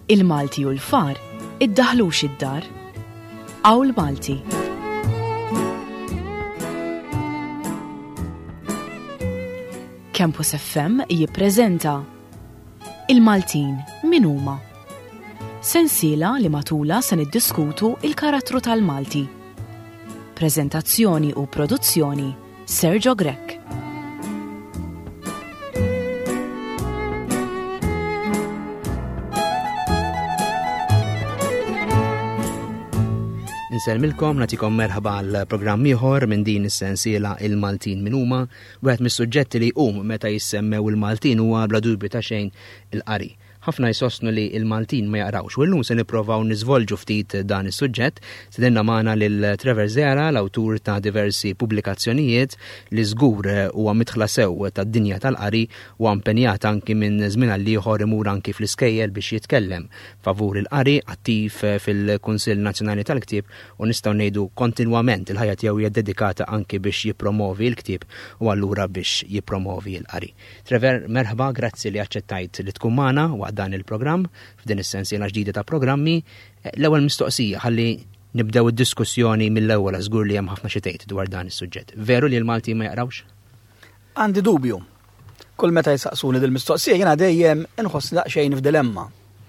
Il-Malti u l-far iddaħlux id-dar. Hawn Malti. Campus FM jippreżenta Il-Maltin min huma. Sensiela li matula se niddiskutu il-karattru tal-Malti. Preżentazzjoni u produzzjoni Sergio Grek. Nselmilkom, natikom merħba għal-programm ieħor minn din is-sensiela Il-Maltin min huma, wieħed mis-suġġetti li meta jissemmew il-Maltin huwa bla dubju ta' xejn il-qari. Ħafna jsostnu li il-Maltin ma jaqrawx, u llum se nippruvaw niżvolġu ftit dan is-suġġett. Sedinna magħna lil Trevor Zera, l-awtur ta' diversi pubblikazzjonijiet li żgur huwa midħla sew tad-dinja tal-qari u impenjat anki minn żmien għal ieħor imur anki fl-iskejjel biex jitkellem favur il-qari, attiv fil-Kunsill Nazzjonali tal-Ktieb u nistgħu ngħidu kontinwament il-ħajja tiegħu hija dedikata anki biex jippromovi l-ktieb u allura biex jippromovi l-qari. Trevor, merħba, grazzi li aċċettajt li tkun magħna dan il-programm, f'din is-sensiela ġdida ta' programmi. L-ewwel mistoqsija ħalli nibdew id-diskussjoni mill-ewwel żgur li hemm ħafna xi tgħid dwar dan is-suġġett. Veru li l-Malti ma jaqrawx? Għandi dubju. Kull meta jsaqsuni dil-mistoqsija jiena dejjem inħoss daqsxejn f'dilemma.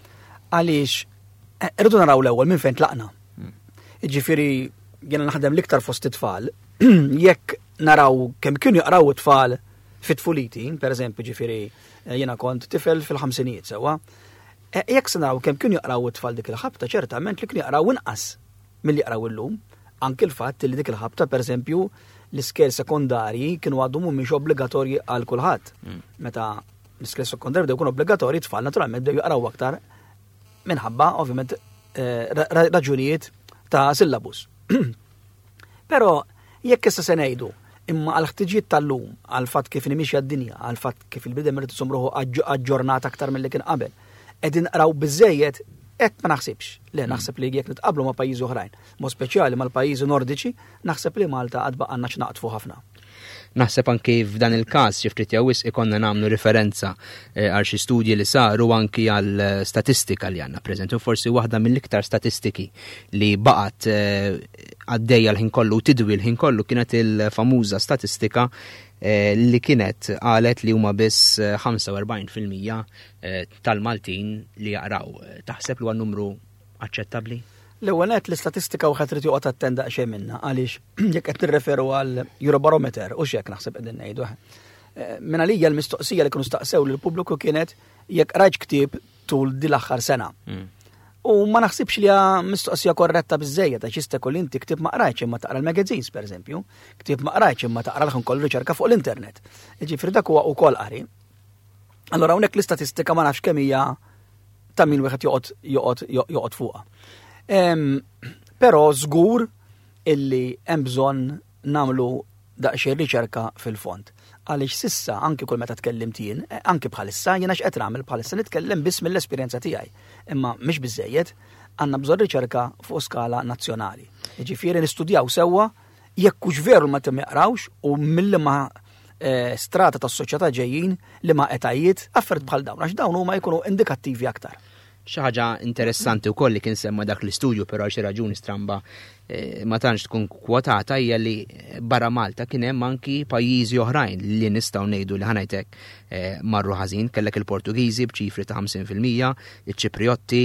Għaliex irridu naraw l-ewwel minn fejn tlaqna. Jiġifieri jiena naħdem l-iktar fost it-tfal, jekk naraw kemm kienu jaqraw it-tfal fit-tfuliti, pereżempju ġifieri jiena kont tifel fil-ħamsinijiet sewwa. Jekk se naraw kemm kienu jaqraw it-tfal dik il-ħabta, ċertament li kienu jaqraw inqas milli jaqraw illum. Anke l-fatt li dik il-ħabta pereżempju l-iskel sekondarji kienu għadhom mhumiex obbligatorji għal kulħadd. Meta l-iskel sekondarji bdew jkunu obbligatorji, tfal naturalment bdew jaqraw aktar minħabba ovvjament raġunijiet ta' syllabus. Però jekk issa se ngħidu imma għal-ħtiġijiet tal-lum, għal-fatt kif nimixja d-dinja, għal-fatt kif il-bidem irid isomruħu aġġornat aktar mill-li kien qabel, qegħdin naqraw biżejjed hekk ma naħsibx. Le naħseb li jekk nitqablu ma' pajjiżi oħrajn, mod speċjali mal-pajjiżi nordiċi, naħseb li Malta għad baqgħna x'naqtfu ħafna. Naħseb anki f'dan il-każ xi ftit jew wisq ikonna nagħmlu referenza għal xi studji li saru anki għal statistika li għandna preżenti, u forsi waħda mill-iktar statistiki li baqgħet għaddejja l-ħin kollu u tidwi l-ħin kollu kienet il-famuża statistika li kienet qalet li huma biss 45% tal-Maltin li jaqraw. Taħseb li huwa numru aċċettabbli? L-ewwel nett l-istatistika wieħed trid joqgħod attenda xejn minnha għaliex jekk qed nirreferu għal Eurobarometer u x'hekk naħseb qegħdin ngħidu. Minn għalija l-mistoqsija li kienu staqsew lill-pubbliku kienet jekk qrajtx ktieb tul din l-aħħar sena. U ma naħsibx li hija mistoqsija korretta biżżejjed għax jista' jkun inti ktieb ma qrajtx imma taqra l-magazines pereżempju, ktieb ma qrajtx imma taqra l-ħin kollu riċerka fuq l-internet. Jiġifieri dak huwa wkoll qari. Allura hawnhekk l-istatistika ma nafx kemm hija ta' min wieħed joqgħod fuqha. Però żgur illi hemm bżonn nagħmlu daqsxejn riċerka fil-fond. Għaliex sissa anke kull meta tkellimt jien, anke bħalissa jiena x'qed nagħmel bħalissa nitkellem biss mill-esperjenza tiegħi. Imma mhix biżejjed għandna bżonn riċerka fuq skala nazzjonali. Jiġifieri nistudjaw sewwa jekk hux veru ma jaqrawx u mill-ma strata tas-soċjetà ġejjin li ma etajiet affarijiet bħal dawn għax dawn huma jkunu indikattivi aktar. Xi ħaġa interessanti wkoll li kien semma dak l-istudju però xi raġuni stramba ma tantx tkun kwotata hija li barra Malta kien hemm anki pajjiżi oħrajn li nistgħu ngħidu li ħanajtek marru ħażin. Kellek il-Portugiżi b'ċifri ta' 50%, iċ-Ċipriotti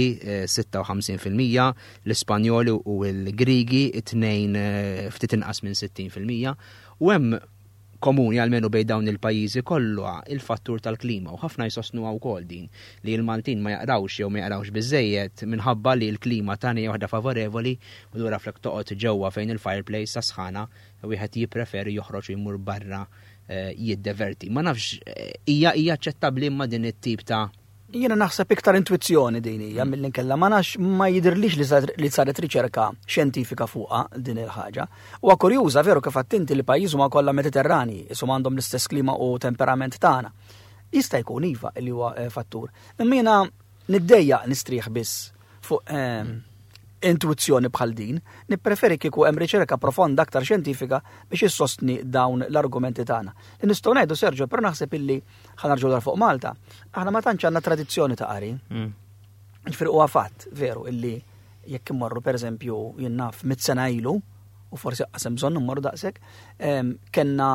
56%, l-Ispanjoli u l-Griegi it-tnejn ftit inqas minn 60%, u hemm komuni għalmenu bej dawn il-pajjiżi kollu il-fattur tal-klima u ħafna jsostnu wkoll din li l-Maltin ma jaqrawx jew ma jaqrawx biżejjed minħabba li l-klima tagħna hija waħda favorevoli u lura flek toqgħod ġewwa fejn il-fireplace sa sħana wieħed jippreferi joħroġ u jmur barra jiddeverti. Ma nafx hija aċċettabbli imma din it-tip ta' Jiena naħseb iktar intuizzjoni din hija milli nkella ma nafx ma jidhirlix li saret riċerka xjentifika fuqha din il-ħaġa. Huwa kurjuża veru kif attinti li pajjiż huma kollha Mediterrani, ishom għandhom l-istess klima u temperament tagħna. Jista' jkun iva li huwa fattur. Imma jiena niddejjaq nistrieħ biss fuq intuizzjoni bħal din, nippreferi kieku hemm riċerka profonda aktar xjentifika biex issostni dawn l-argumenti tagħna. Li nistgħu ngħidu Sergio, però naħseb illi ħanarġu dar fuq Malta, aħna ma tantx għandna tradizzjoni ta' qari. Ġifieri huwa fatt veru illi jekk immorru pereżempju jien naf 100 sena ilu u forsi qasem bżonn immorru daqshekk, kellna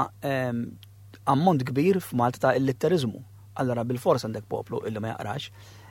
ammont kbir f'Malta ta' illitterizmu. Allora bil-fors għandek poplu illi ma jaqrax.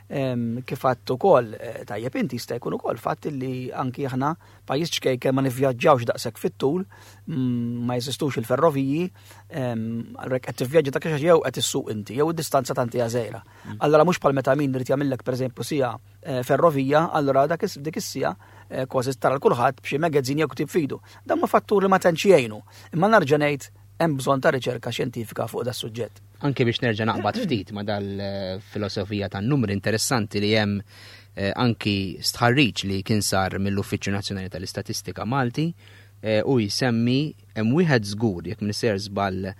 Kif għadt ukoll tajjeb inti jista' jkun ukoll fatt illi anki aħna pajjiż ċkejken ma nivvjaġġawx daqshekk fit-tul, ma jeżistux il-ferroviji, allura qed tivvjaġġa ta' jew qed issuq inti, jew id-distanza tanti żgħira. Allura mhux bħal meta min irid jagħmilek pereżempju sija ferrovija, allura dik is-sija kważi tara l kulħadd b'xi magazzin jew ktib fidu. Dan ma fatturi ma tantx jgħinu. Imma narġa' ngħid hemm bżonn ta' riċerka xjentifika fuq da' suġġett. Anke biex nerġa' naqbad ftit ma' dal-filosofija tan-numri interessanti li hemm anki stħarriġ li kien sar mill-Uffiċċju Nazzjonali tal-Istatistika Malti u jsemmi hemm wieħed żgur jekk nisser żball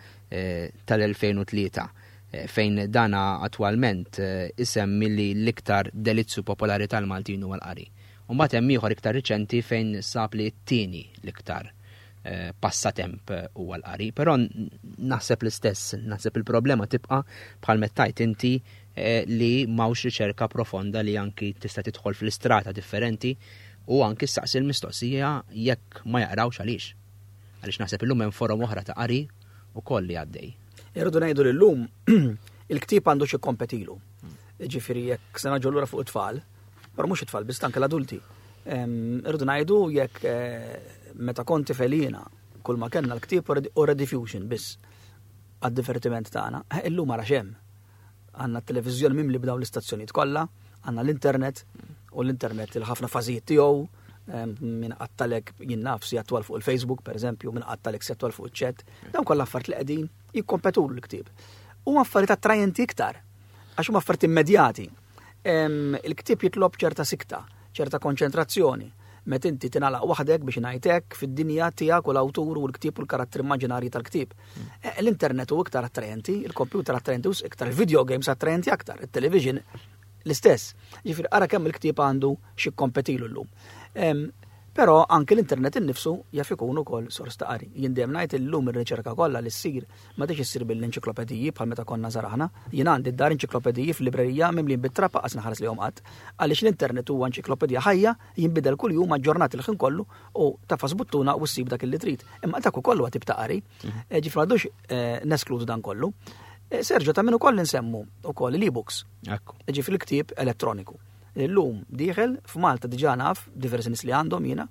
tal-2003 fejn dana attwalment isemmi li l-iktar delizzu popolari tal-Maltin huwa l-qari. U mbagħad hemm ieħor iktar riċenti fejn sab li t-tieni l-iktar passatemp huwa l-qari, però naħseb l-istess, naħseb il-problema tibqa' bħal mettajt inti li m'hawnx riċerka profonda li anki tista' tidħol fl-istrata differenti u anki staqsi l-mistoqsija jekk ma jaqrawx għaliex. Għaliex naħseb illum hemm forom oħra ta' qari ukoll li għaddej. Irridu ngħidu li llum il-ktieb għandu xi kompetilu. Ġifieri jekk se naġġu lura fuq it-tfal, però mhux it-tfal biss anke l-adulti. Irridu ngħidu jekk meta konti felina kull ma kellna l-ktieb u rediffusion biss għad-divertiment tagħna, illum ara xemm. Għandna t-televiżjoni mimli b'daw l-istazzjonijiet kollha, għandna l-internet u l-internet il-ħafna fażijiet tiegħu min qattalek jien naf si attwal fuq il-Facebook pereżempju, min qattalek si attwal fuq iċ-chat, dawn kollha affarijiet li qegħdin jikkompetu l-ktieb. Huma affarijiet attrajenti iktar għax huma affarijiet immedjati. Il-ktieb jitlob ċerta sikta, ċerta konċentrazzjoni. Met inti tingħalaq waħdek biex ngħidlek fid-dinja tiegħek u l-awtur u l-ktieb u l-karattri immaġinarji tal-ktieb. L-internet hu iktar attrajenti, il-kompjuter attrajenti u iktar, il-video games attrajenti aktar, il-television l-istess. Ġifieri ara kemm il-ktieb għandu xi kompetilu llum. Però anke l-internet innifsu jaf ikun ukoll sors ta' qari. Jien dejjem ngħid illum ir-riċerka kollha li ssir ma tix issir bil-enċiklopediji bħal meta konna żar aħna. Jien għandi d-dar enċiklopediji fil-librerija mimlin bit-trappa qas naħares lihom qatt. Għaliex l-internet huwa enċiklopedija ħajja jinbidel kuljum aġġornat il-ħin kollu u tafas buttuna u ssib dak li trid. Imma dak ukoll huwa tip ta' qari. Ġifieri m'għadux neskludu dan kollu. Serġa ta' min ukoll nsemmu ukoll l-e-books. Ġifieri l-ktieb elettroniku. Illum dieħel f'Malta diġà naf diversi nies li għandhom jiena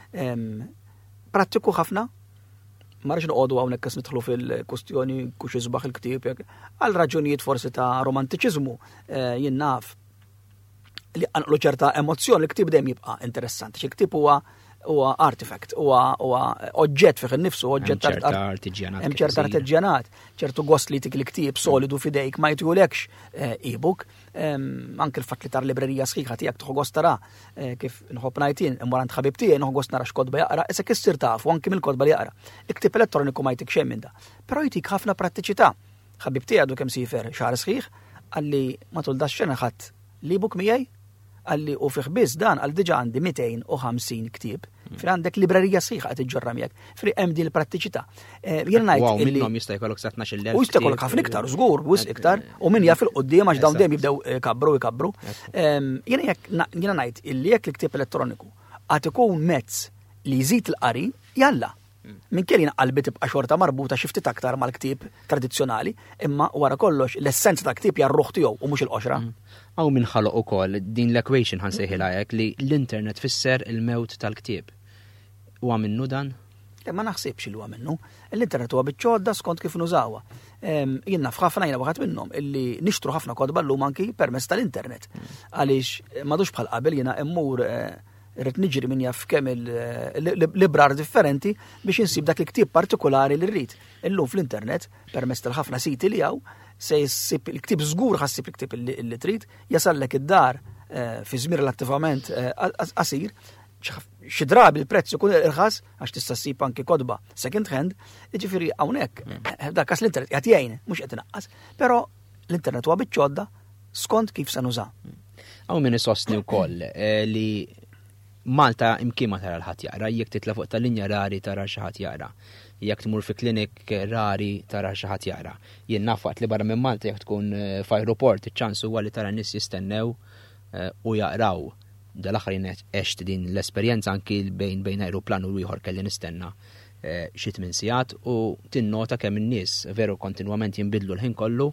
prattiku ħafna ma rridx noqogħdu hawnhekk qed nidħlu fil-kwestjoni kux isbaħ il-ktieb għal raġunijiet forsi ta' romantiċiżmu jien naf li għanqlu ċerta emozzjoni l-ktieb dejjem jibqa' interessanti. X'il-ktieb huwa artifact, huwa oġġett fih innifsu, oġġett artiġjanat. Hemm ċerta artiġjanat, ċertu gost li tik l-ktieb solidu fidejk ma jtulekx e-book, anke l-fatt li tar librerija sħiħa tiegħek tieħu gost tara kif nħobb ngħidin imma għand ħabib tiegħi nieħu gost nara x'kotba jaqra, issa kissir tafu anke mill-kotba li jaqra. Il-ktieb elettroniku ma jtik xejn minn da. Però jtik ħafna prattiċità. Ħabib tiegħi għadu kemm sifer xahar sħiħ għalli matul da x-xena ħadd l-e-book miegħi għalli u fih biss dan għal diġà għandi 250 ktieb. Fir għandek librerija sħiħa qed iġġorra miegħek. Fri hemm din il-prattiċità. Jien ngħid illi minnhom jista' jkollok sa 12,000. U jista' jkollok ħafna iktar żgur, wisq iktar, u min jaf il-qudiem għax dawn dejjem jibdew ikabru. Jiena ngħid illi jekk l-ktieb elettroniku għad ikun mezz li jżid il-qari jalla. Min kien qalbi tibqa' xorta marbuta xi ftit aktar mal-ktieb tradizzjonali, imma wara kollox l-essenza ta' ktieb hija r-ruħ tiegħu u mhux il-qoxra. Aw min ħaloq ukoll din l-equation ħansejħilha hekk li l-internet fisser il-mewt tal-ktieb. Huwa minnu dan? Ma naħsibx li huwa minnu. L-internet huwa biċċodda skont kif nużawha. Jien naf ħafna jiena waħed minnhom illi nixtru ħafna kodba llum anki permezz tal-internet. Għaliex m'għadux bħal qabel jiena immur rrid niġri min jaf kemm il-librar differenti biex insib dak il-ktieb partikolari li rrid. Illum fl-internet permezz tal-ħafna siti li hawn se jissib il-ktieb żgur ħassib il-ktieb li trid, jasallek id-dar fi żmien relattivament qasir, xi drabi il-prezz ikun irħas għax tista' ssib anke kodba second hand, jiġifieri hawnhekk dak każ l-internet qed jgħin mhux qed inaqqas, però l-internet huwa biċċodda skont kif se nużah. Hawn min isostni wkoll li Malta imkien ma tara l-ħadd jaqra, jekk titla' fuq tal-linja rari tara xi ħadd jaqra. Jekk tmur fi klinik rari tara xi ħadd jaqra. Jien naf waqt li barra minn Malta jekk tkun f'ajruport iċ-ċans huwa li tara nies jistennew u jaqraw dal-aħħar għext din l-esperjenza anki bejn aeroplan u ieħor kelli nistenna xi 8 sigħat u tinnota kemm in-nies veru kontinwament jinbidlu l-ħin kollu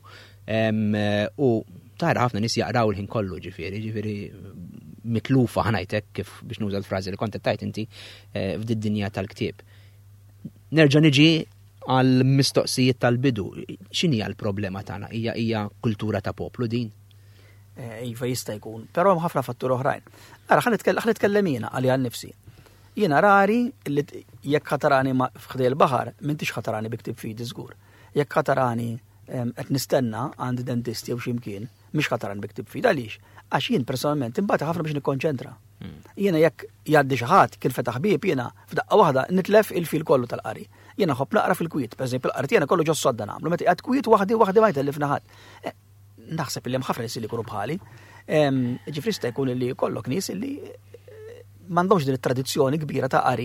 u tara ħafna nies jaqraw il-ħin kollu ġifieri mitlufa ħanajtek kif biex nuża l-frażi li kont tajt inti f'did-dinja tal-ktieb. Nerġa' niġi għal mistoqsijiet tal-bidu. X'inhi l-problema tagħna? Hija kultura ta' poplu din? Iva jista' jkun, però hemm ħafna fatturi oħrajn. Ara ħan nitkellem jiena għalli għal nifsi. Jiena rari li jekk ħatarani f'ħdej il-baħar m'intix ħatarani biktib fidi żgur. Jekk ħatarani qed nistenna għandi dentist jew x'imkien, mhix ħatarani biktib fidi għaliex? Għax jien personalment imbagħad ħafna biex nikkonċentra. Jiena jekk jgħaddi xi ħadd kien fetaħ ħbieb jiena f'daqqa waħda nitlef il-fil kollu tal-qari. Jiena ħobb naqra fil-kwiet, pereżempju l-qari tiegħna kollu ġo sodda nagħmlu, meta qiegħed kwiet waħdi ma jtellif ħadd. Naħseb li hemm ħafna nies li jkunu bħali. Ġifri sta jkun li jkollok nies li m'għandhomx din it-tradizzjoni kbira ta' qari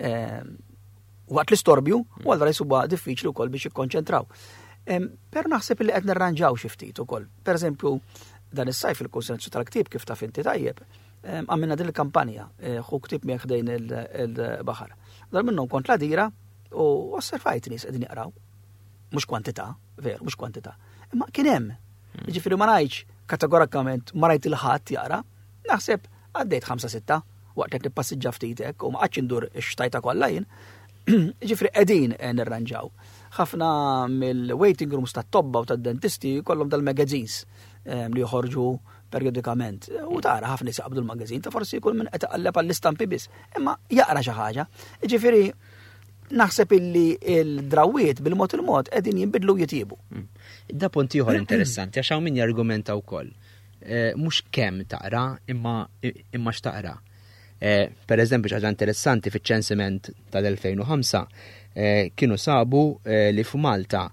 waqt l-istorbju u allura jsubuha diffiċli wkoll biex jikkonċentraw. Però naħseb li qed nirranġaw xi ftit ukoll. Pereżempju dan is-sajf il-konsensu tal-ktieb kif taf inti tajjeb, għamilna din il-kampanja ħu ktib miegħek dejn il-baħar. Dar minnhom kont ladira u osservajt nies qegħdin jaqraw. Mhux kwantità, veru, mhux kwantità. Imma kien hemm. Ġifieri ma ngħidx kategorikament ma rajt il-ħadd jaqra, naħseb għaddejt 5-6 waqt qed nippassiġġa ftit hekk u ma qadx indur ix-xtajta kollha jien. Ġifieri qegħdin nirranġaw. Ħafna mill-waiting rooms tat-tobba u tad-dentisti kollhom dal-magazines li joħorġu periodikament. U tara ħafna jisaqbdu l-magazin ta' forsi jkun minn qed iqalleb għall-istampi biss. Imma jaqra xi ħaġa. Ġifieri naħseb illi il-drawiet bil-mod il-mod qegħdin jinbidlu jitjiebu. Da punt ieħor interessanti għax hawn min jargumenta wkoll. Mhux kemm taqra imma x'taqra. Pereżempju ħaġa interessanti fiċ-ċensiment tal-2005 kienu sabu li f'Malta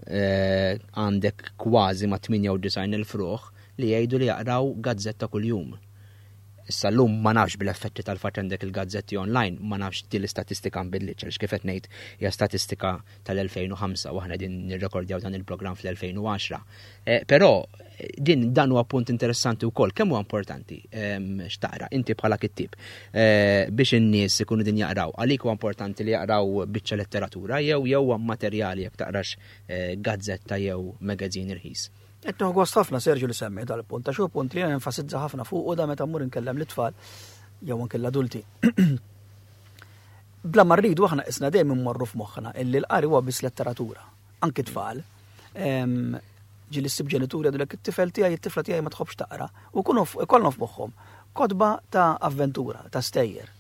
għandek kważi ma' 98,000 fruħ li jgħidu li jaqraw gazzetta kuljum. Issa llum ma nafx bil-effetti tal-fatt għandek il-gazzetti online, ma nafx din l-istatistika nbidlit għaliex kif qed ngħid hija statistika tal-2005 u aħna din nirrekordjaw dan il-programm fl-2010. Però dan huwa punt interessanti wkoll, kemm huwa importanti x'taqra inti bħala kittib biex in-nies ikunu din jaqraw. Għalik huwa importanti li jaqraw biċċa letteratura jew huwa materjali jekk taqrax gazzetta jew magażin irħis. Etnu għost ħafna Serġu li semmi dal-punt, ta' xo punt li nenfasizza ħafna fuq u da meta mmur nkellem l-tfal jew nkella adulti. Bla marridu aħna isna dejjem immorru f'moħħna illi l-qari huwa biss letteratura, anki tfal. Ġieli ssib ġenituri għadulek it-tifel tiegħi it-tifla tiegħi ma tħobbx taqra u ikollhom f'moħħhom kodba ta' avventura, ta' stejjer,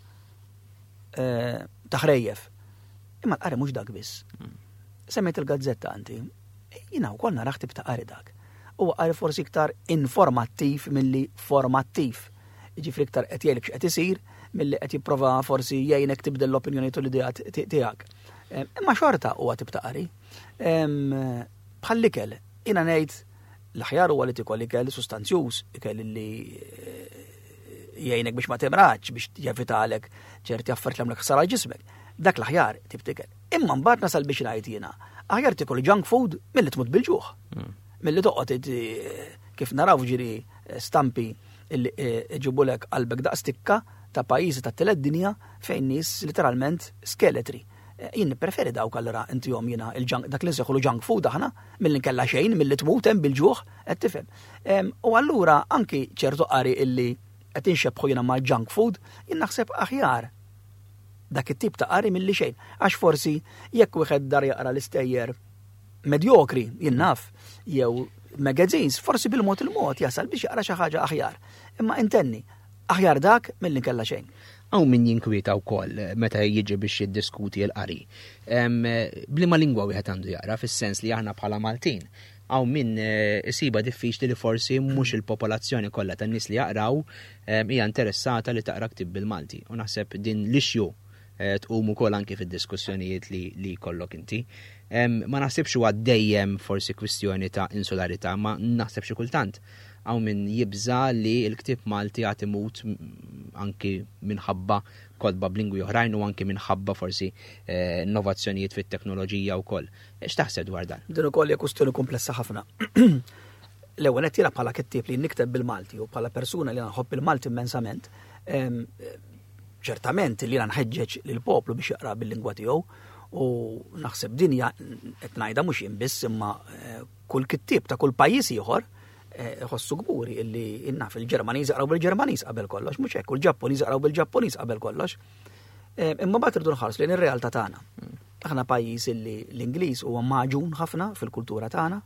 ta' ħrejjef. Imma l-qari mhux dak biss. Semmejt il-gazzetta anti, jiena wkoll nara ħtib ta' qari dak. U għari forsi iktar informattiv milli formattiv. Ġifri iktar qed jgħidlek x'qed isir milli qed jipprova forsi jgħinek tibdel l-opinjoni u l-idejat tiegħek. Imma xorta huwa tip ta' qari. Bħall-ikel, jiena ngħid l-aħjar huwa li tikol ikel sustanzjuż, ikel li jgħinek biex ma temraġġ biex jevitalek ċerti affarijiet l-għamlek ħsara ġismek. Dak l-aħjar tip tikel. Imma mbagħad nasal biex ngħid jiena, aħjar tikol junk food milli tmut bil-ġuħ. Milli toqgħod kif naraw ġiri stampi illi ġibulek qalbek daq stikka ta' pajjiżi ta' teled dinja fejn nies literalment skeletri. Jien nippreferi dawk allura intihom jiena dak li nseħħu junk food aħna milli nkella xejn milli tmut hemm bil-ġuħ qed tifhem. U allura anki ċertu qari illi qed inxebħu jiena mal-junk food jien naħseb aħjar dak it-tip ta' qari milli xejn. Għax forsi jekk wieħed dar jaqra l-istejjer medjokri, jinnaf, jew magazines, forsi bil-mod il-mod jasal biex jaqra xi ħaġa aħjar. Imma intenni, aħjar dak milli nkella xejn. Aw min jinkwieta wkoll meta jiġi biex jiddiskuti l-qari. Bliema lingwa wieħed għandu jaqra fis-sens li aħna bħala Maltin. Aw min isiba diffiċli li forsi mhux il-popolazzjoni kollha tan-nies li jaqraw hija interessata li taqra ktib bil-Malti. U naħseb din l-ixju tqum ukoll anke fid-diskussjonijiet li jkollok inti. Ma naħsibx huwa dejjem forsi kwistjoni ta' insularità, ma naħseb xi kultant hawn min jibża li l-ktieb Malti għad imut anki minħabba kodba b'lingwi oħrajn u anki minħabba forsi innovazzjonijiet fit-teknoloġija wkoll. X'taħseb dwar dan? Din ukoll hija kwistjoni komplessa ħafna. l-ewwel qed jiena bħala kittieb li nikteb bil-Malti u bħala persuna li nħobb il-Malti immensament, ċertament li nħeġġeġ lill-poplu biex jaqra bil-lingwa tiegħu u naħseb dinja qed ngħidha mhux jien biss imma kull kittieb ta' kull pajjiż ieħor ħossu gburi illi innaf il-Ġermaniż jaqraw bil-Ġermaniż qabel kollox, mhux hekk, u l-Ġappuniż jaqraw bil-Ġappuniż qabel kollox. Imma bagħad irdu nħarsu lejn ir-realtà tagħna. Aħna pajjiż illi l-Ingliż huwa maġun ħafna fil-kultura tagħna.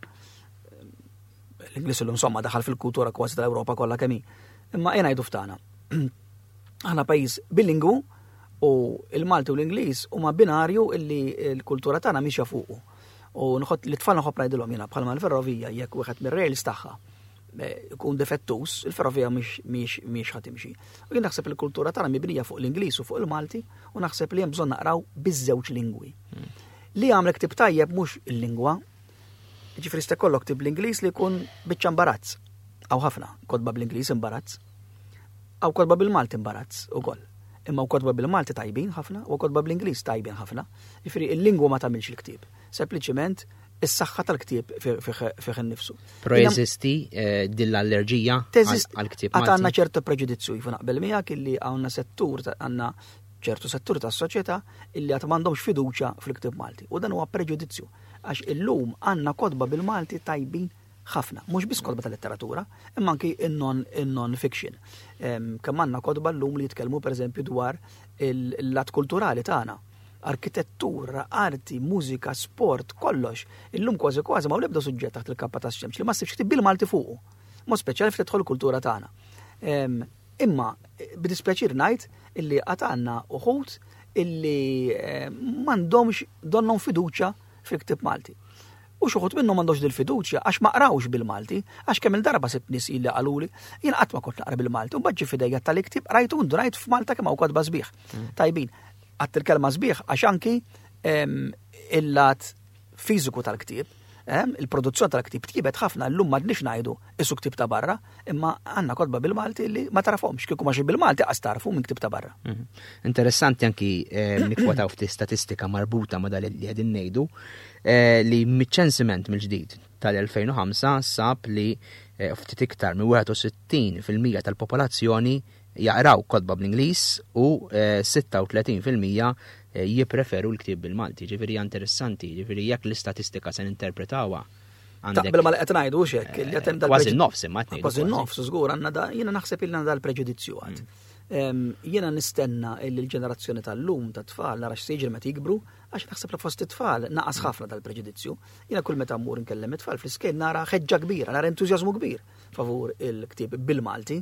L-Ingliż insomma daħal fil-kultura kważi tal-Ewropa kollha kemm hi. Imma ngħidu f'tagħna. Aħna pajjiż bilingwu u l-Malti u l-Ingliż huma binarju illi l-kultura tagħna mixja fuqu. U l-tfal nħobb ngħidilhom jiena bħalma l-ferrovija jekk wieħed mir-rails tagħha ikun defettus, il-ferrovija mhix ħadd timxi. U jien naħseb il-kultura tagħna mibnija fuq l-Ingliż u fuq il-Malti u naħseb li hemm bżonn naqraw biż-żewġ lingwi. Li għamlek ktib tajjeb mhux il-lingwa, ġifieri se jkollok ktib bl-Ingliż li jkun biċċa imbarazz. Aw ħafna kodba bl-Ingliż imbarazz. Aw kodba bil-Malti imbarazz ukoll. Imma kodba bil-Malti tajbin ħafna u kodba bl-Ingliż tajbin ħafna. Ġifieri il-lingwa ma tagħmilx il-ktieb. Sempliċiment is-saħħa tal-ktieb fih innifsu. Pro jeżisti din l-allerġija għall-ktieb Malti. Għandna ċertu preġudizzju jifu naqbel miegħek illi għandna ċertu setturi tas-soċjetà illi qatt m'għandhomx fiduċja fil-ktieb Malti. U dan huwa preġudizzju għax illum għandna kodba bil-Malti tajbin ħafna, mhux biss kodba tal-letteratura, imma anki in-non fiction. Kemm għandna kodba llum li jitkellmu pereżempju dwar il-lat kulturali tagħna. Arkitettura, arti, mużika, sport, kollox. Illum kważi ma l-ebda suġġett taħt il-kappa tax-xemx li ma ssibx ktib bil-Malti fuqu. Mo speċjali f'tidħol kultura tagħna. Imma b'dispjaċir ngħid illi qatt għandna uħud illi m'għandhomx donhom fiduċja fil-ktieb Malti. U xuħut minnhom m'għandhomx dil-fiduċja għax ma qrawx bil-Malti, għax kemm il-darba sibt nies illi qaluli jien qatt ma kont naqra bil-Malti u baġġi f'idejja tal-iktib rajtu rajt f'Malta kemm hawn kodba sbieħ. Tajbin. Għatt il-kelma sbieħ għax anki il-lat fiżiku tal-ktieb, il-produzzjoni tal-ktieb tjibet ħafna llum m'għadniex ngħidu isu ktieb ta' barra, imma għandna kodba bil-Malti li ma tarafhomx kieku ma xi bil-Malti qas tarfu minn ktieb ta' barra. Interessanti anki nikkwataw ftit statistika marbuta ma' dal li qegħdin ngħidu li miċ-ċensiment mill-ġdid tal-2005 sab li ftit iktar minn 61% tal-popolazzjoni jaqraw kodba bl-Ingliż u 36% jippreferu l-ktieb bil-Malti. Ġifieri interessanti, ġifieri jekk l-istatistika se ninterpretawha għandek. Taqbel ma qed ngħidu hekk li qed kważi nofs imma qed ngħidu. Kważi nofs żgur għandna jiena naħseb ilna dal-preġudizzju għad. Jiena nistenna li l-ġenerazzjoni tal-lum ta' tfal nara x'se meta jikbru għax naħseb li fost it-tfal naqas ħafna dal-preġudizzju. Jiena kull meta mmur nkellem it-tfal fl-iskejn nara ħeġġa kbira, nara entużjażmu kbir favur il-ktieb bil-Malti.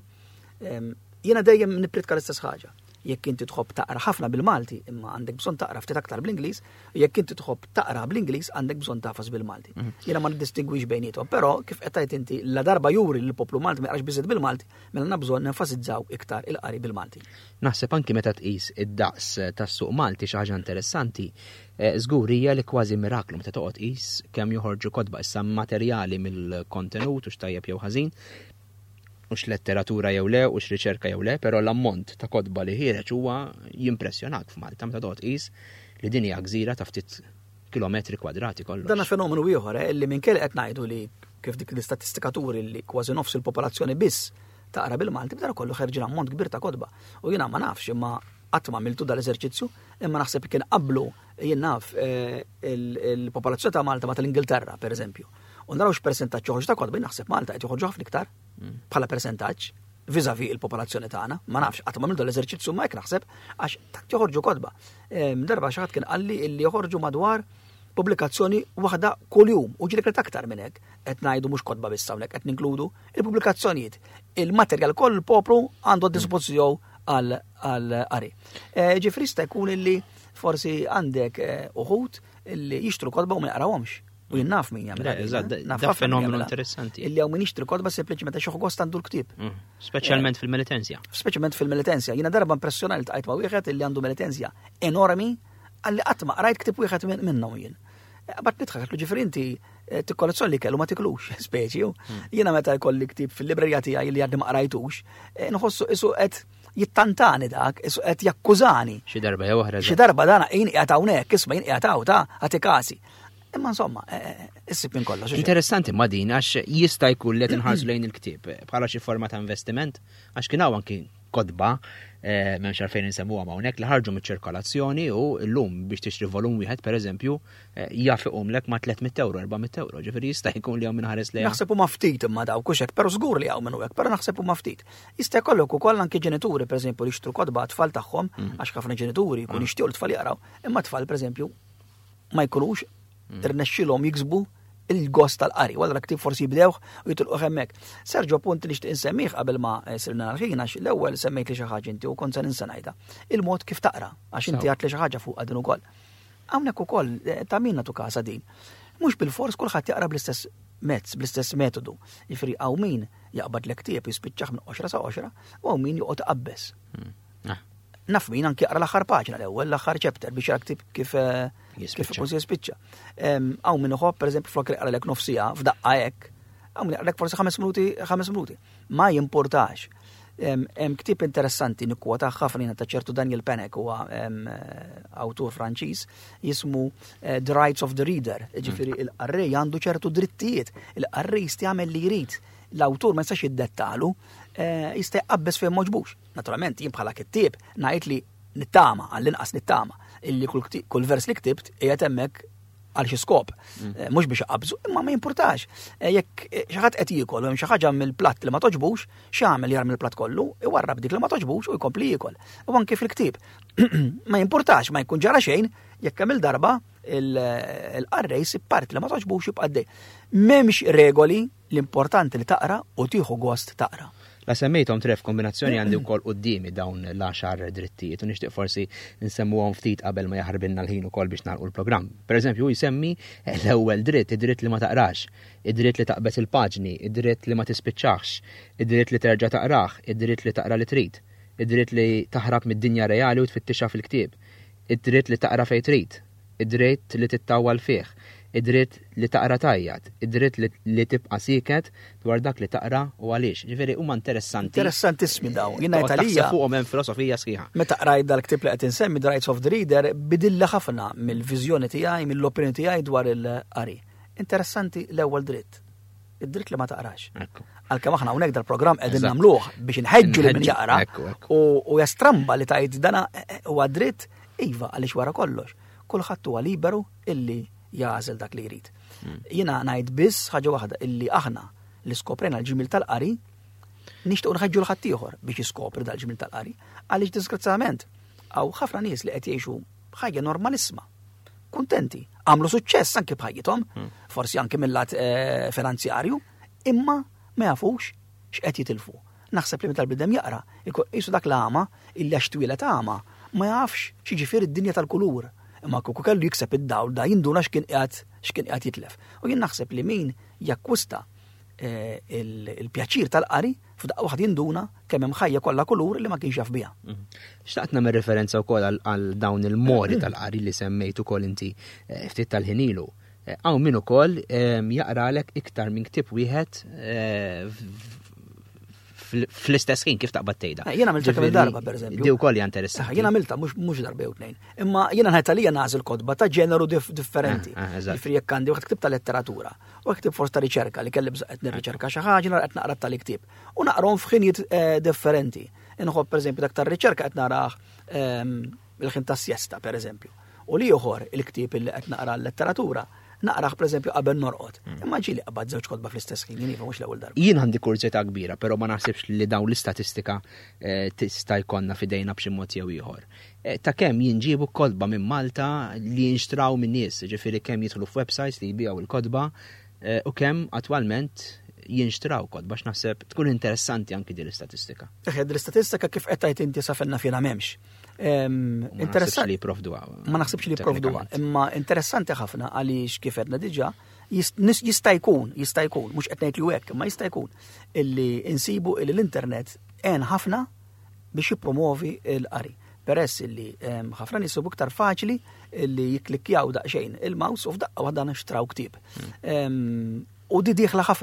Jiena dejjem nippritka l-istess ħaġa. Jekk inti tħobb taqra ħafna bil-Malti, imma għandek bżonn taqra ftit aktar bl-Ingliż, jekk inti tħobb taqra bl-Ingliż għandek bżonn tafas bil-Malti. Jiena ma niddistingwix bejniethom, però kif qed tgħid inti la darba juri l-poplu Malti ma jaqrax biżgħet bil-Malti, mela għandna bżonn nenfasizzaw iktar il-qari bil-Malti. Naħseb anki meta tqis id-daqs tas-suq Malti xi ħaġa interessanti, żgur hija li kważi miraklu meta toqgħod qis kemm joħorġu kodba issa materjali mill-kontenut u x'tajjeb jew ħażin. Ux letteratura jew le, ux riċerka jew le, però l-ammont ta' kodba li ħireġ huwa jimpressjonak f'Malta meta toqgħod qis li din hija gżira ta' ftit kilometri kwadrati kollox. Dan fenomenu ieħor li minkejn qed ngħidu li kif dik l-istatistikaturi li kważi nofs il-popolazzjoni biss taqra bil-Malti b'dar kollu ħerġin ammont kbir ta' kodba. U jiena ma nafx imma qatt ma għamiltu dal-eżerċizzju, imma naħseb kien qablu jien naf il-popolazzjoni ta' Malta ma tal-Ingilterra pereżempju. U naraw x'persentaġġ joħorġ ta' kodba, naħseb Malta qed joħorġu ħafna iktar bħala persentaġġ viżavi il-popolazzjoni tagħna, ma nafx qatt ma għamiltu l-eżerċizzju ma hekk naħseb għax tant joħorġu kodba. Darba xi ħadd kien qalli li joħorġu madwar pubblikazzjoni waħda kuljum u ġieli aktar minn hekk qed ngħidu mhux kodba biss hawnhekk qed ninkludu il-pubblikazzjonijiet. Il-materjal koll il-poplu għandu d-dispożizzjon għal-qari. Ġifri sta jkun illi forsi għandek uħud illi jixtru kodba u ma jaqrawhomx. U jinnaf min jagħmel. Da fenomenu interessanti. Illi hawn min jixtri kodba sempliċement għax joħu gost għandu l-ktieb. Speċjalment fil-militenzja. Speċjalment fil-militenzja. Jiena darba impressjonali tqajt ma' wieħed illi għandu militenzja enormi għalli qatt ma qrajt ktieb wieħed minnhom jien. Bad nidħak ġifieri inti tikkollezzjoni li kellu ma tiklux speċi. Jiena meta jkolli ktieb fil-librerija tiegħi li għaddi ma qrajtux, nħossu isu qed jittantani dak, isu qed jakkużani. Xi darba jew oħra. Xi darba dana jien qiegħed hawnhekk, isma' jien qiegħed hawn ta' ħati kasi. Imma insomma, issib minn kollox. Interessanti ma din għax jista' jkun li tinħarsu lejn il-ktieb bħala xi forma ta' investiment għax kien hawn anki kodba m'hemmx għalfejn insemmuha hawnhekk li ħarġu miċ-ċirkolazzjoni u llum biex tixtri volum wieħed pereżempju jafiqhomlek ma' 300 euro, 400 euro. Ġifieri jista' jkun li hawn minħares lejha. Naħseb huma ftit imma dawk hekk, però żgur li hawn minn hekk, però naħseb huma ftit. Jista' jkollok ukoll anke ġenituri pereżempju li jixtru kodba tfal tagħhom għax ħafna ġenituri jkun jixtiequ l-tfal jaqraw, imma tfal pereżempju ma jkunux irnexxilhom jiksbu il-gost tal-qari, wara ktib forsi jibdewh u jitilqu hemmhekk. Serġu punt li nixtieq insemmih qabel ma sirna l-ħin għax l-ewwel semmejt li xi ħaġa inti u kont se ninsa ngħidha. Il-mod kif taqra għax inti għad li xi ħaġa fuq din ukoll. Hawnhekk ukoll ta' min nagħtu każa din. Mhux bil-fors kulħadd jaqra bl-istess mezz, bl-istess metodu. Jiffri hawn min jaqbad l-ktieb jispiċċaħ minn 10 sa 10 u hawn min joqgħod iqabbes. Naf min anke jaqra l-aħħar paġna l-ewwel, l-aħħar chapter biex jara ktib kif ikun jispiċċa. Hawn min uħobb pereżempju flok jaqra lek nofsija f'daqqa hekk, hawn min jaqra lek forsi 5 minuti. Ma jimpurtax. Hemm ktieb interessanti nikkwota ħafna ta' ċertu Daniel Pennock huwa awtur Franċiż jismu The Rights of the Reader. Ġifieri il-qarrej għandu ċertu drittijiet. Il-qarrej jista' jagħmel li jrid. L-awtur ma jistax jiddettalu jista' jqabbes fejn moġbux. Naturalment jien bħala kittieb ngħid li nittama għall-inqas nittama illi kull vers li ktibt qiegħed hemmhekk għal xi skop. Mhux biex iqabżu, imma ma jimpurtax. Jekk xi ħadd qed jiekol u hemm xi ħaġa mill-platt li ma toġbux, x'għamel jarmi l-platt kollu, iwarrab dik li ma toġbux u jkompli jiekol. U anke fil-ktieb. Ma jimpurtax, ma jkun ġara xejn jekk hemm il-darba il-qarrej sib parti li ma toġbux jibqa' dej. M'hemmx regoli, l-importanti li taqra u tieħu gost taqra. La semmejthom tref kombinazzjoni għandi wkoll qudiemi dawn l-10 drittijiet u nixtieq forsi nsemmuhom ftit qabel ma jaħarbinna l-ħin ukoll biex nagħlqu l-programm. Pereżempju jsemmi l-ewwel dritt, id-dritt li ma taqrax, id-dritt li taqbes il-paġni, id-dritt li ma tispiċċaħx, id-dritt li terġa' taqrah, id-dritt li taqra li trid, id-dritt li taħrab mid-dinja reali u tfittixha fil-ktieb, id-dritt li taqra fejn trid, id-dritt li tittawwal fih, id-dritt li taqra tajjat, id-dritt li tibqa' siket dwar dak li taqra u għaliex. Ġifieri huma interessanti. Interessantissimi dawn. Jien ngħid għalija fuqhom hemm filosofija sħiħa. Meta qrajt dal-ktieb li qed insemmi The Rights of the Reader bidilla ħafna mill-viżjoni tiegħi, mill-opinjoni tiegħi dwar il-qari. Interessanti l-ewwel dritt. Id-dritt li ma taqrax. Għalkemm aħna hawnhekk dal-programm qegħdin nagħmluh biex inħeġġu li min jaqra u jastramba li tgħid dana huwa dritt iva għaliex wara kollox. Kulħadd huwa liberu illi jażel dak li jrid. Jiena ngħid biss ħaġa waħda illi aħna li skoprejna l-ġimil tal-qari nixtiequ nħeġġu l-ħadd ieħor biex jiskopri dal-ġimil tal-qari għaliex disgrazzjament hawn ħafna nies li qed jgħixu ħajja normalissima. Kuntenti, għamlu suċċess anke bħajjithom, forsi anke mill-lat finanzjarju, imma ma jafux x'qed jitilfu. Naħseb li meta l-bidem jaqra, qisu dak l-għama illi għax twilet għama ma jafx x'jiġifieri d-dinja tal-kulur. Imma kieku kellu jikseb id-dawl da jinduna x'kien qiegħed jitlef. U jien naħseb li min jakkwista il-pjaċir tal-qari f'daqqa waħda jinduna kemm hemm ħajja kollha kulur li ma kienx jaf biha. Xtaqt nagħmel referenza wkoll għal dawn il-modi tal-qari li semmejt ukoll inti ftit tal-ħinilu. Hawn min ukoll jaqralek iktar minn ktieb wieħed fl-istess ħin kif taqbad tgħidha. Jiena għamilta kemm darba pereżempju. Di wkoll hija interessanti. Jiena għamilta mhux darba jew tnejn. Imma jiena nħajta li nażel kodba ta' ġeneru differenti. Jifri jekk għandi waħed ktib ta' letteratura u ktib forsi ta' riċerka li kelli qed nirriċerka xi ħaġa qed naqra tal-ktieb. U naqrahom f'ħinijiet differenti. Inħobb pereżempju dak tar-riċerka qed narah il-ħin tas-siesta pereżempju. U li ieħor il-ktieb illi qed naqra l-letteratura naqraħ pereżempju qabel norqod. Imma ġieli qabad żewġ kodba fl-istess ħin, jien mhux l-ewwel darba. Jien għandi kurżità kbira, però ma naħsibx li dawn l-istatistika tista' jkollna f'idejna b'xi mod jew ieħor. Ta' kemm jinġiebu kodba minn Malta li jinxtraw minn nies, ġifieri kemm jidħlu f'websites li jbiegħu il-kodba u kemm attwalment jinxtraw kodba x'naħseb tkun interessanti anki din l-istatistika. L-istatistika kif qed tgħid inti sa fenna fiena m'hemmx. Interessanti li jipprovduha. Ma naħsibx li jipprovduha, imma interessanti ħafna għaliex kif qedna diġà jista' jkun, mhux qed ngħid li hekk, imma jista' jkun illi insibu illi l-internet għen ħafna biex jippromovi l-qari. Peress illi ħafna nies iktar faċli illi jikklikkjaw daqsxejn il-mouse u f'daqqa waħda nixtraw ktieb. U di dieħla ħafna.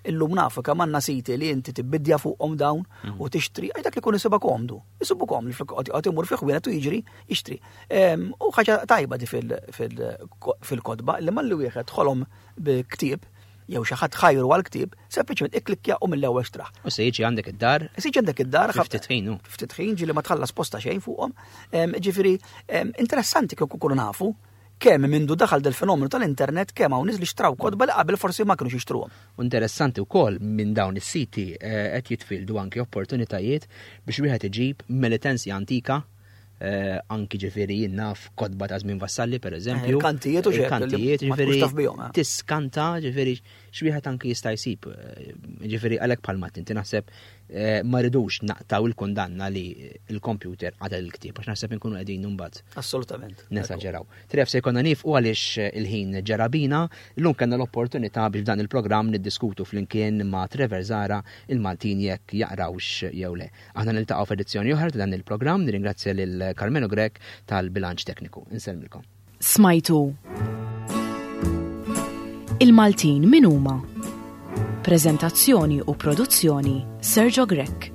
illum nafu kemm għandna siti li inti tibbidja fuqhom dawn u tixtri dak li kun isibha komdu. Isibu komdu qed imur fih wieħed u jiġri jixtri. U ħaġa tajba di fil-kodba li malli wieħed tħolhom bi ktieb jew xi ħadd ħajru għal ktieb, sempliċement ikklikkja u mill-ewwel xtraħ. U se jiġi għandek id-dar? Se jiġi għandek id-dar ftit ħin. Ftit ħin ġieli ma tħallas posta xejn fuqhom. Ġifieri interessanti kieku nkunu nafu kemm mindu daħal del-fenomenu tal-internet kemm hawn nies li xtraw kodba li qabel forsi ma kinux jixtruhom. Interessanti wkoll minn dawn is-siti qed jitfildu anke opportunitajiet biex wieħed iġib militenzja antika anki ġifieri jinnaf kodba ta' żmien vassalli pereżempju. Kantijiet u kantijiet ġifieri tiskanta ġifieri x'wieħed anki jista' jsib. Ġifieri għalhekk bħalma inti naħseb ma ridux naqtaw il-kondanna li l-kompjuter għadha l-ktieb għax naħseb inkunu qegħdin imbagħad. Assolutament. Nesaġeraw. Tref se jkollna nifqu għaliex il-ħin ġarabina, llum kellna l-opportunità biex dan il-programm niddiskutu flimkien ma' Trevor Zara il-Maltin jekk jaqrawx jew le. Aħna niltaqgħu f'edizzjoni oħra ta' dan il-programm, nirringrazzja lil Carmelo Grek tal-bilanċ tekniku. Insellmilkom. Smajtu Il-Maltin min huma? Preżentazzjoni u produzzjoni Sergio Grek.